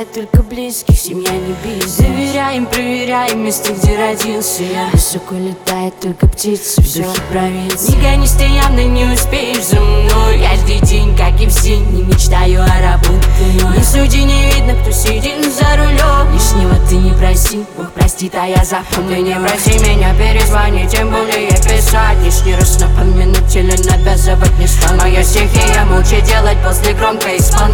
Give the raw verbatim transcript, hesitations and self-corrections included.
считает только близких, семья не бизнес. Доверяем, проверяем место, где родился я. Высоко летает только птица в духе провинции. Не гонись, ты явно не успеешь за мной. Каждый день, как и все, не мечтаю о работе. На суде не видно, кто сидит за рулем. Лишнего ты не проси, Бог простит, а я запомню. Ты не проси меня перезвонить, тем более писать. Лишний раз напомянуть или навязывать не стану. Моя стихия молча делать после громко исполнять.